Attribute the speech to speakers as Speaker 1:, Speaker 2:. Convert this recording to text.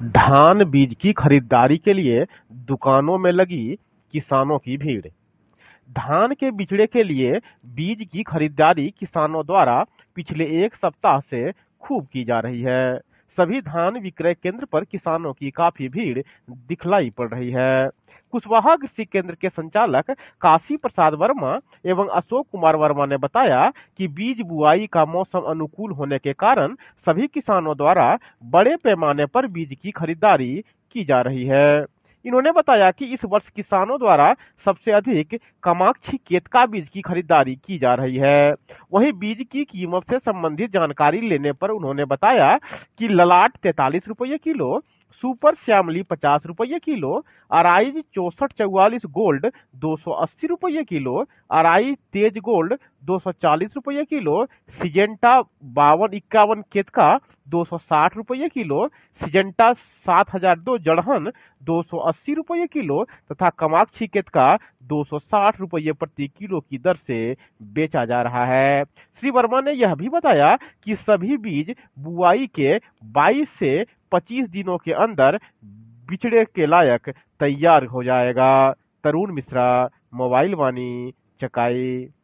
Speaker 1: धान बीज की खरीदारी के लिए दुकानों में लगी किसानों की भीड़। धान के बिचड़े के लिए बीज की खरीदारी किसानों द्वारा पिछले एक सप्ताह से खूब की जा रही है। सभी धान विक्रय केंद्र पर किसानों की काफी भीड़ दिखलाई पड़ रही है। कुशवाहा कृषि केंद्र के संचालक काशी प्रसाद वर्मा एवं अशोक कुमार वर्मा ने बताया कि बीज बुआई का मौसम अनुकूल होने के कारण सभी किसानों द्वारा बड़े पैमाने पर बीज की खरीदारी की जा रही है। इन्होंने बताया कि इस वर्ष किसानों द्वारा सबसे अधिक कामाक्षी केतका बीज की खरीदारी की जा रही है। वहीं बीज की कीमत से संबंधित जानकारी लेने पर उन्होंने बताया कि ललाट 43 रुपये किलो, सुपर श्यामली 50 रुपये किलो, अराइज 6444 गोल्ड 280 रुपये किलो, अराइज तेज गोल्ड 240 रुपये किलो, सिजेंटा 5251 केतका 260 रुपये किलो, सिजेंटा 7002 जड़हन 280 रुपये किलो तथा कामाक्षी केतका 260 रुपये प्रति किलो की दर से बेचा जा रहा है। श्री वर्मा ने यह भी बताया कि सभी बीज बुआई के 22 से 25 दिनों के अंदर बिचड़े के लायक तैयार हो जाएगा। तरुण मिश्रा, मोबाइल वाणी, चकाई।